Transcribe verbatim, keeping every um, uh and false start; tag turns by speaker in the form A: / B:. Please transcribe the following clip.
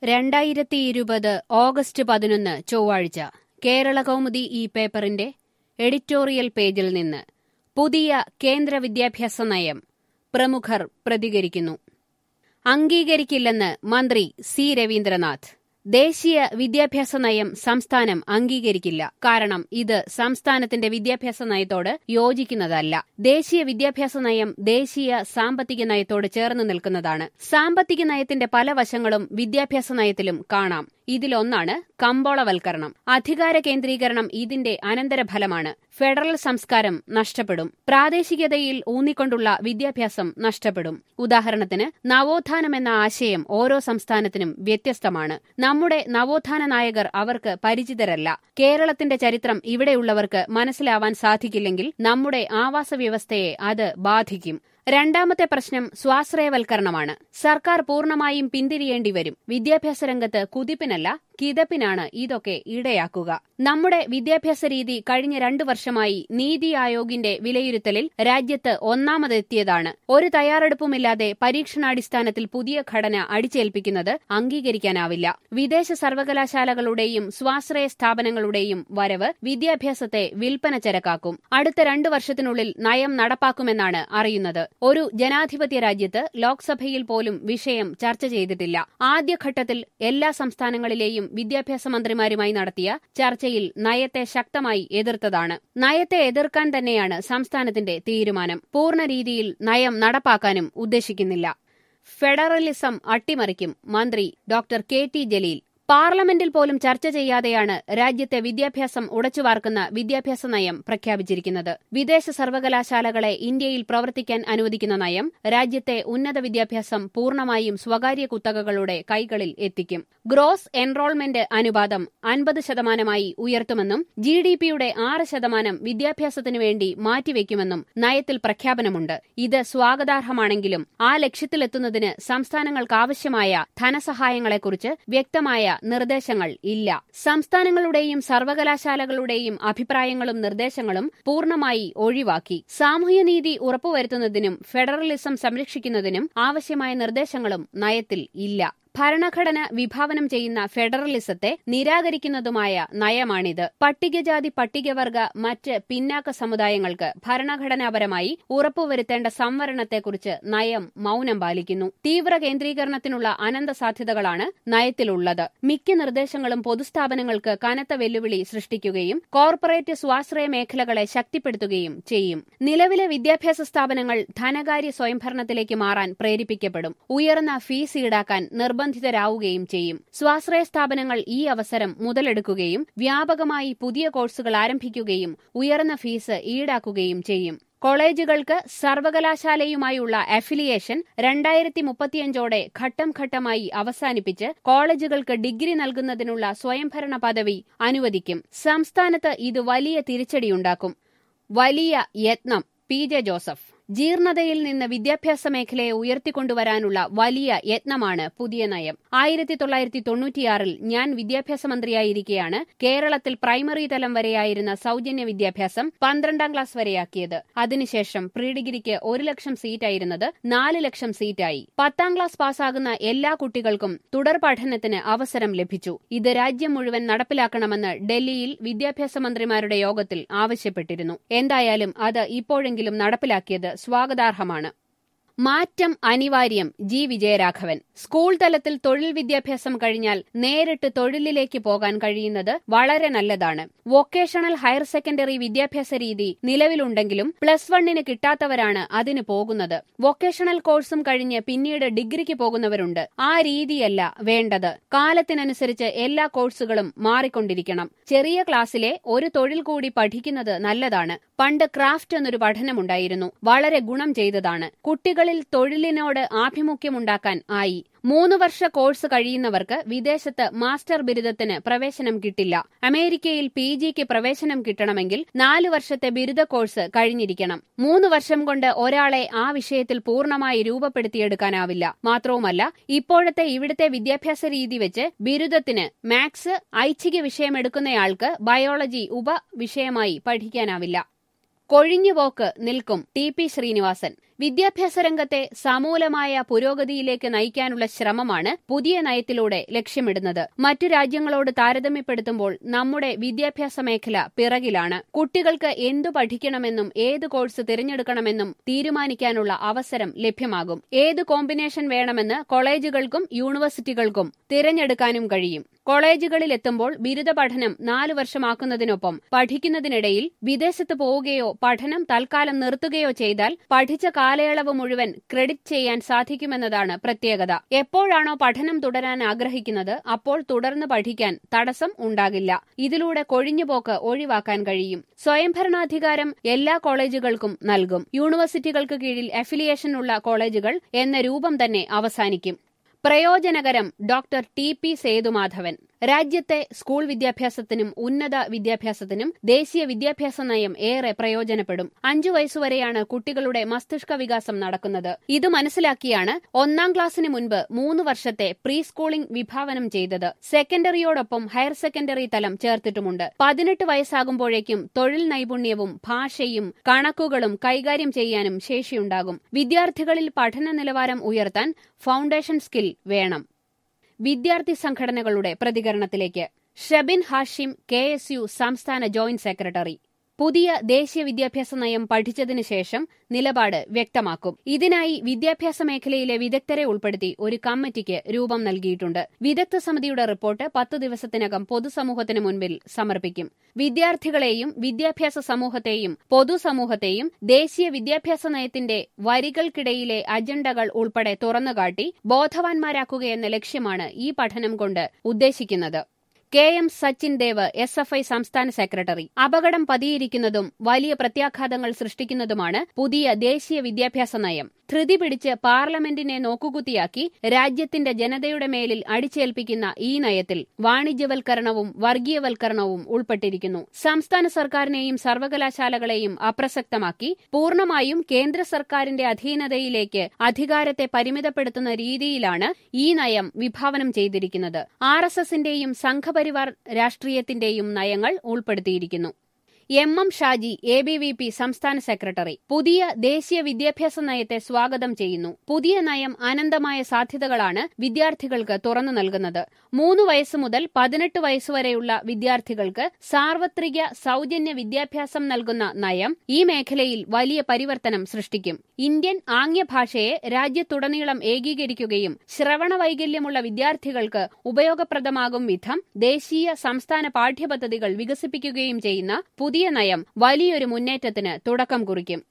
A: രണ്ടായിരത്തി ഇരുപത് ഓഗസ്റ്റ് പതിനൊന്ന് ചൊവ്വാഴ്ച കേരളകൗമുദി ഈ പേപ്പറിന്റെ എഡിറ്റോറിയൽ പേജിൽ നിന്ന് പുതിയ കേന്ദ്ര വിദ്യാഭ്യാസ നയം പ്രമുഖർ പ്രതികരിക്കുന്നു. അംഗീകരിക്കില്ലെന്ന് മന്ത്രി സി രവീന്ദ്രനാഥ്. ദേശീയ വിദ്യാഭ്യാസ നയം സംസ്ഥാനം അംഗീകരിക്കില്ല. കാരണം ഇത് സംസ്ഥാനത്തിന്റെ വിദ്യാഭ്യാസ നയത്തോട് യോജിക്കുന്നതല്ല. ദേശീയ വിദ്യാഭ്യാസ നയം ദേശീയ സാമ്പത്തിക നയത്തോട് ചേർന്ന് നിൽക്കുന്നതാണ്. സാമ്പത്തിക നയത്തിന്റെ പല വശങ്ങളും വിദ്യാഭ്യാസ നയത്തിലും കാണാം. ഇതിലൊന്നാണ് കമ്പോളവൽക്കരണം. അധികാര കേന്ദ്രീകരണം ഇതിന്റെ അനന്തരഫലമാണ്. ഫെഡറൽ സംസ്കാരം നഷ്ടപ്പെടും. പ്രാദേശികതയിൽ ഊന്നിക്കൊണ്ടുള്ള വിദ്യാഭ്യാസം നഷ്ടപ്പെടും. ഉദാഹരണത്തിന്, നവോത്ഥാനം എന്ന ആശയം ഓരോ സംസ്ഥാനത്തിനും വ്യത്യസ്തമാണ്. നമ്മുടെ നവോത്ഥാന നായകർ അവർക്ക് പരിചിതരല്ല. കേരളത്തിന്റെ ചരിത്രം ഇവിടെയുള്ളവർക്ക് മനസ്സിലാവാൻ സാധിക്കില്ലെങ്കിൽ നമ്മുടെ ആവാസ വ്യവസ്ഥയെ അത് ബാധിക്കും. രണ്ടാമത്തെ പ്രശ്നം സ്വാശ്രയവൽക്കരണമാണ്. സർക്കാർ പൂർണ്ണമായും പിന്തിരിയേണ്ടി വരും. വിദ്യാഭ്യാസ രംഗത്ത് കുതിപ്പിനല്ല കിതപ്പിനാണ് ഇതൊക്കെ ഇടയാക്കുക. നമ്മുടെ വിദ്യാഭ്യാസ രീതി കഴിഞ്ഞ രണ്ടു വർഷമായി നീതി ആയോഗിന്റെ വിലയിരുത്തലിൽ രാജ്യത്ത് ഒന്നാമതെത്തിയതാണ്. ഒരു തയ്യാറെടുപ്പുമില്ലാതെ പരീക്ഷണാടിസ്ഥാനത്തിൽ പുതിയ ഘടന അടിച്ചേൽപ്പിക്കുന്നത് അംഗീകരിക്കാനാവില്ല. വിദേശ സർവകലാശാലകളുടെയും സ്വാശ്രയ സ്ഥാപനങ്ങളുടെയും വരവ് വിദ്യാഭ്യാസത്തെ വിൽപ്പന ചരക്കാക്കും. അടുത്ത രണ്ടു വർഷത്തിനുള്ളിൽ നയം നടപ്പാക്കുമെന്നാണ് അറിയുന്നത്. ഒരു ജനാധിപത്യ രാജ്യത്ത് ലോക്സഭയിൽ പോലും വിഷയം ചർച്ച ചെയ്തിട്ടില്ല. ആദ്യഘട്ടത്തിൽ എല്ലാ സംസ്ഥാനങ്ങളിലെയും വിദ്യാഭ്യാസ മന്ത്രിമാരുമായി നടത്തിയ ചർച്ചയിൽ നയത്തെ ശക്തമായി എതിർത്തതാണ്. നയത്തെ എതിർക്കാൻ തന്നെയാണ് സംസ്ഥാനത്തിന്റെ തീരുമാനം. പൂർണ്ണ രീതിയിൽ നയം നടപ്പാക്കാനും ഉദ്ദേശിക്കുന്നില്ല. ഫെഡറലിസം അട്ടിമറിക്കും മന്ത്രി ഡോക്ടർ കെ ടി ജലീൽ. പാർലമെന്റിൽ പോലും ചർച്ച ചെയ്യാതെയാണ് രാജ്യത്തെ വിദ്യാഭ്യാസം ഉടച്ചുവാർക്കുന്ന വിദ്യാഭ്യാസ നയം പ്രഖ്യാപിച്ചിരിക്കുന്നത്. വിദേശ സർവകലാശാലകളെ ഇന്ത്യയിൽ പ്രവർത്തിക്കാൻ അനുവദിക്കുന്ന നയം രാജ്യത്തെ ഉന്നത വിദ്യാഭ്യാസം പൂർണ്ണമായും സ്വകാര്യ കുത്തകകളുടെ കൈകളിൽ എത്തിക്കും. ഗ്രോസ് എൻറോൾമെന്റ് അനുപാതം അൻപത് ശതമാനമായി ഉയർത്തുമെന്നും ജി ഡി പിയുടെ ആറ് ശതമാനം വിദ്യാഭ്യാസത്തിനു വേണ്ടി മാറ്റിവെക്കുമെന്നും നയത്തിൽ പ്രഖ്യാപനമുണ്ട്. ഇത് സ്വാഗതാർഹമാണെങ്കിലും ആ ലക്ഷ്യത്തിലെത്തുന്നതിന് സംസ്ഥാനങ്ങൾക്കാവശ്യമായ ധനസഹായങ്ങളെക്കുറിച്ച് വ്യക്തമായ നിർദ്ദേശങ്ങൾ ഇല്ല. സംസ്ഥാനങ്ങളുടെയും സർവകലാശാലകളുടെയും അഭിപ്രായങ്ങളും നിർദ്ദേശങ്ങളും പൂർണ്ണമായി ഒഴിവാക്കി. സാമൂഹ്യനീതി ഉറപ്പുവരുത്തുന്നതിനും ഫെഡറലിസം സംരക്ഷിക്കുന്നതിനും ആവശ്യമായ നിർദ്ദേശങ്ങളും നയത്തിൽ ഇല്ല. ഭരണഘടന വിഭാവനം ചെയ്യുന്ന ഫെഡറലിസത്തെ നിരാകരിക്കുന്നതുമായ നയമാണിത്. പട്ടികജാതി പട്ടികവർഗ മറ്റ് പിന്നാക്ക സമുദായങ്ങൾക്ക് ഭരണഘടനാപരമായി ഉറപ്പുവരുത്തേണ്ട സംവരണത്തെക്കുറിച്ച് നയം മൌനം പാലിക്കുന്നു. തീവ്ര കേന്ദ്രീകരണത്തിനുള്ള അനന്ത സാധ്യതകളാണ് നയത്തിലുള്ളത്. മിക്ക നിർദ്ദേശങ്ങളും പൊതുസ്ഥാപനങ്ങൾക്ക് കനത്ത വെല്ലുവിളി സൃഷ്ടിക്കുകയും കോർപ്പറേറ്റ് സ്വാശ്രയ മേഖലകളെ ശക്തിപ്പെടുത്തുകയും ചെയ്യും. നിലവിലെ വിദ്യാഭ്യാസ സ്ഥാപനങ്ങൾ ധനകാര്യ സ്വയംഭരണത്തിലേക്ക് മാറാൻ പ്രേരിപ്പിക്കപ്പെടും. ഉയർന്ന ഫീസ് ഈടാക്കാൻ നിർബന്ധ ബന്ധിതരാവുകയും ചെയ്യും. സ്വാശ്രയ സ്ഥാപനങ്ങൾ ഈ അവസരം മുതലെടുക്കുകയും വ്യാപകമായി പുതിയ കോഴ്സുകൾ ആരംഭിക്കുകയും ഉയർന്ന ഫീസ് ഈടാക്കുകയും ചെയ്യും. കോളേജുകൾക്ക് സർവകലാശാലയുമായുള്ള അഫിലിയേഷൻ രണ്ടായിരത്തി മുപ്പത്തിയഞ്ചോടെ ഘട്ടം ഘട്ടമായി അവസാനിപ്പിച്ച് കോളേജുകൾക്ക് ഡിഗ്രി നൽകുന്നതിനുള്ള സ്വയംഭരണ പദവി അനുവദിക്കും. സംസ്ഥാനത്ത് ഇത് വലിയ തിരിച്ചടിയുണ്ടാക്കും. വലിയ യത്നം പി ജെ ജോസഫ്. ജീർണതയിൽ നിന്ന് വിദ്യാഭ്യാസ മേഖലയെ ഉയർത്തിക്കൊണ്ടുവരാനുള്ള വലിയ യത്നമാണ് പുതിയ നയം. ആയിരത്തി തൊള്ളായിരത്തി തൊണ്ണൂറ്റിയാറിൽ ഞാൻ വിദ്യാഭ്യാസ മന്ത്രിയായിരിക്കെയാണ് കേരളത്തിൽ പ്രൈമറി തലം വരെയായിരുന്ന സൌജന്യ വിദ്യാഭ്യാസം പന്ത്രണ്ടാം ക്ലാസ് വരെയാക്കിയത്. അതിനുശേഷം പ്രീ ഡിഗ്രിക്ക് ഒരു ലക്ഷം സീറ്റായിരുന്നത് നാല് ലക്ഷം സീറ്റായി. പത്താം ക്ലാസ് പാസ്സാകുന്ന എല്ലാ കുട്ടികൾക്കും തുടർ പഠനത്തിന് അവസരം ലഭിച്ചു. ഇത് രാജ്യം മുഴുവൻ നടപ്പിലാക്കണമെന്ന് ഡൽഹിയിൽ വിദ്യാഭ്യാസ മന്ത്രിമാരുടെ യോഗത്തിൽ ആവശ്യപ്പെട്ടിരുന്നു. എന്തായാലും അത് ഇപ്പോഴെങ്കിലും നടപ്പിലാക്കിയത് സ്വാഗതാർഹമാണ്. മാറ്റം അനിവാര്യം ജി വിജയരാഘവൻ. സ്കൂൾ തലത്തിൽ തൊഴിൽ വിദ്യാഭ്യാസം കഴിഞ്ഞാൽ നേരിട്ട് തൊഴിലിലേക്ക് പോകാൻ കഴിയുന്നത് വളരെ നല്ലതാണ്. വൊക്കേഷണൽ ഹയർ സെക്കൻഡറി വിദ്യാഭ്യാസ രീതി നിലവിലുണ്ടെങ്കിലും പ്ലസ് വണ്ണിന് കിട്ടാത്തവരാണ് അതിന് പോകുന്നത്. വൊക്കേഷണൽ കോഴ്സും കഴിഞ്ഞ് പിന്നീട് ഡിഗ്രിക്ക് പോകുന്നവരുണ്ട്. ആ രീതിയല്ല വേണ്ടത്. കാലത്തിനനുസരിച്ച് എല്ലാ കോഴ്സുകളും മാറിക്കൊണ്ടിരിക്കണം. ചെറിയ ക്ലാസ്സിലെ ഒരു തൊഴിൽ കൂടി പഠിക്കുന്നത് നല്ലതാണ്. പണ്ട് ക്രാഫ്റ്റ് എന്നൊരു പഠനമുണ്ടായിരുന്നു. വളരെ ഗുണം ചെയ്തതാണ്. കുട്ടികളിൽ തൊഴിലിനോട് ആഭിമുഖ്യമുണ്ടാക്കാൻ ആയി. മൂന്ന് വർഷ കോഴ്സ് കഴിയുന്നവർക്ക് വിദേശത്ത് മാസ്റ്റർ ബിരുദത്തിന് പ്രവേശനം കിട്ടില്ല. അമേരിക്കയിൽ പി ജിക്ക് പ്രവേശനം കിട്ടണമെങ്കിൽ നാല് വർഷത്തെ ബിരുദ കോഴ്സ് കഴിഞ്ഞിരിക്കണം. മൂന്ന് വർഷം കൊണ്ട് ഒരാളെ ആ വിഷയത്തിൽ പൂർണ്ണമായി രൂപപ്പെടുത്തിയെടുക്കാനാവില്ല. മാത്രവുമല്ല, ഇപ്പോഴത്തെ ഇവിടുത്തെ വിദ്യാഭ്യാസ രീതി വെച്ച് ബിരുദത്തിന് മാത്സ് ഐച്ഛിക വിഷയമെടുക്കുന്നയാൾക്ക് ബയോളജി ഉപ വിഷയമായി പഠിക്കാനാവില്ല. കൊഴിഞ്ഞുപോക്ക് നിൽക്കും ടി പി ശ്രീനിവാസൻ. വിദ്യാഭ്യാസ രംഗത്തെ സമൂലമായ പുരോഗതിയിലേക്ക് നയിക്കാനുള്ള ശ്രമമാണ് പുതിയ നയത്തിലൂടെ ലക്ഷ്യമിടുന്നത്. മറ്റു രാജ്യങ്ങളോട് താരതമ്യപ്പെടുത്തുമ്പോൾ നമ്മുടെ വിദ്യാഭ്യാസ മേഖല പിറകിലാണ്. കുട്ടികൾക്ക് എന്തു പഠിക്കണമെന്നും ഏത് കോഴ്സ് തിരഞ്ഞെടുക്കണമെന്നും തീരുമാനിക്കാനുള്ള അവസരം ലഭ്യമാകും. ഏത് കോമ്പിനേഷൻ വേണമെന്ന് കോളേജുകൾക്കും യൂണിവേഴ്സിറ്റികൾക്കും തിരഞ്ഞെടുക്കാനും കഴിയും. കോളേജുകളിലെത്തുമ്പോൾ ബിരുദ പഠനം നാലു വർഷമാക്കുന്നതിനൊപ്പം പഠിക്കുന്നതിനിടയിൽ വിദേശത്ത് പോവുകയോ പഠനം തൽക്കാലം നിർത്തുകയോ ചെയ്താൽ പഠിച്ച കാലയളവ് മുഴുവൻ ക്രെഡിറ്റ് ചെയ്യാൻ സാധിക്കുമെന്നതാണ് പ്രത്യേകത. എപ്പോഴാണോ പഠനം തുടരാൻ ആഗ്രഹിക്കുന്നത് അപ്പോൾ തുടർന്ന് പഠിക്കാൻ തടസ്സം ഉണ്ടാകില്ല. ഇതിലൂടെ കൊഴിഞ്ഞുപോക്ക് ഒഴിവാക്കാൻ കഴിയും. സ്വയംഭരണാധികാരം എല്ലാ കോളേജുകൾക്കും നൽകും. യൂണിവേഴ്സിറ്റികൾക്ക് കീഴിൽ അഫിലിയേഷൻ ഉള്ള കോളേജുകൾ എന്ന രൂപം തന്നെ അവസാനിക്കും. പ്രയോജനകരം ഡോക്ടർ ടി പി സേതുമാധവൻ. രാജ്യത്തെ സ്കൂൾ വിദ്യാഭ്യാസത്തിനും ഉന്നത വിദ്യാഭ്യാസത്തിനും ദേശീയ വിദ്യാഭ്യാസ നയം ഏറെ പ്രയോജനപ്പെടും. അഞ്ചു വയസ്സുവരെയാണ് കുട്ടികളുടെ മസ്തിഷ്ക വികാസം നടക്കുന്നത്. ഇത് മനസ്സിലാക്കിയാണ് ഒന്നാം ക്ലാസ്സിന് മുൻപ് മൂന്ന് വർഷത്തെ പ്രീ സ്കൂളിംഗ് വിഭാവനം ചെയ്തത്. സെക്കൻഡറിയോടൊപ്പം ഹയർ സെക്കൻഡറി തലം ചേർത്തിട്ടുമുണ്ട്. പതിനെട്ട് വയസ്സാകുമ്പോഴേക്കും തൊഴിൽ നൈപുണ്യവും ഭാഷയും കണക്കുകളും കൈകാര്യം ചെയ്യാനും ശേഷിയുണ്ടാകും. വിദ്യാർത്ഥികളിൽ പഠന നിലവാരം ഉയർത്താൻ ഫൗണ്ടേഷൻ സ്കിൽ വേണം. വിദ്യാർത്ഥി സംഘടനകളുടെ പ്രതികരണത്തിലേക്ക്. Shabin Hashim, K S U സംസ്ഥാന ജോയിന്റ് സെക്രട്ടറി. പുതിയ ദേശീയ വിദ്യാഭ്യാസ നയം പഠിച്ചതിനു ശേഷം നിലപാട് വ്യക്തമാക്കും. ഇതിനായി വിദ്യാഭ്യാസ മേഖലയിലെ വിദഗ്ധരെ ഉൾപ്പെടുത്തി ഒരു കമ്മിറ്റിക്ക് രൂപം നൽകിയിട്ടുണ്ട്. വിദഗ്ധ സമിതിയുടെ റിപ്പോർട്ട് പത്ത് ദിവസത്തിനകം പൊതുസമൂഹത്തിന് മുൻപിൽ സമർപ്പിക്കും. വിദ്യാർത്ഥികളെയും വിദ്യാഭ്യാസ സമൂഹത്തെയും പൊതുസമൂഹത്തെയും ദേശീയ വിദ്യാഭ്യാസ നയത്തിന്റെ വരികൾക്കിടയിലെ അജണ്ടകൾ ഉൾപ്പെടെ തുറന്നുകാട്ടി ബോധവാന്മാരാക്കുകയെന്ന ലക്ഷ്യമാണ് ഈ പഠനം കൊണ്ട് ഉദ്ദേശിക്കുന്നത്. K M Sachin Dev, S F I സംസ്ഥാന സെക്രട്ടറി. അപകടം പതിയിരിക്കുന്നതും വലിയ പ്രത്യാഘാതങ്ങൾ സൃഷ്ടിക്കുന്നതുമാണ് പുതിയ ദേശീയ വിദ്യാഭ്യാസ നയം. ധൃതി പിടിച്ച് പാർലമെന്റിനെ നോക്കുകുത്തിയാക്കി രാജ്യത്തിന്റെ ജനതയുടെ മേലിൽ അടിച്ചേൽപ്പിക്കുന്ന ഈ നയത്തിൽ വാണിജ്യവൽക്കരണവും വർഗീയവൽക്കരണവും ഉൾപ്പെട്ടിരിക്കുന്നു. സംസ്ഥാന സർക്കാരിനെയും സർവകലാശാലകളെയും അപ്രസക്തമാക്കി പൂർണ്ണമായും കേന്ദ്ര സർക്കാരിന്റെ അധീനതയിലേക്ക് അധികാരത്തെ പരിമിതപ്പെടുത്തുന്ന രീതിയിലാണ് ഈ നയം വിഭാവനം ചെയ്തിരിക്കുന്നത്. ആർ എസ് എസിന്റെയും സംഘപരിവാർ രാഷ്ട്രീയത്തിന്റെയും നയങ്ങൾ ഉൾപ്പെടുത്തിയിരിക്കുന്നു. M M Shaji, A B V P സംസ്ഥാന സെക്രട്ടറി. പുതിയ ദേശീയ വിദ്യാഭ്യാസ നയത്തെ സ്വാഗതം ചെയ്യുന്നു. പുതിയ നയം അനന്തമായ സാധ്യതകളാണ് വിദ്യാർത്ഥികൾക്ക് തുറന്നു നൽകുന്നത്. മൂന്ന് വയസ്സ് മുതൽ പതിനെട്ട് വയസ്സുവരെയുള്ള വിദ്യാർത്ഥികൾക്ക് സാർവത്രിക സൌജന്യ വിദ്യാഭ്യാസം നൽകുന്ന നയം ഈ മേഖലയിൽ വലിയ പരിവർത്തനം സൃഷ്ടിക്കും. ഇന്ത്യൻ ആംഗ്യഭാഷയെ രാജ്യത്തുടനീളം ഏകീകരിക്കുകയും ശ്രവണ വൈകല്യമുള്ള വിദ്യാർത്ഥികൾക്ക് ഉപയോഗപ്രദമാകും വിധം ദേശീയ സംസ്ഥാന പാഠ്യപദ്ധതികൾ വികസിപ്പിക്കുകയും ചെയ്യുന്ന പുതിയ നയം വലിയൊരു മുന്നേറ്റത്തിന് തുടക്കം കുറിക്കും.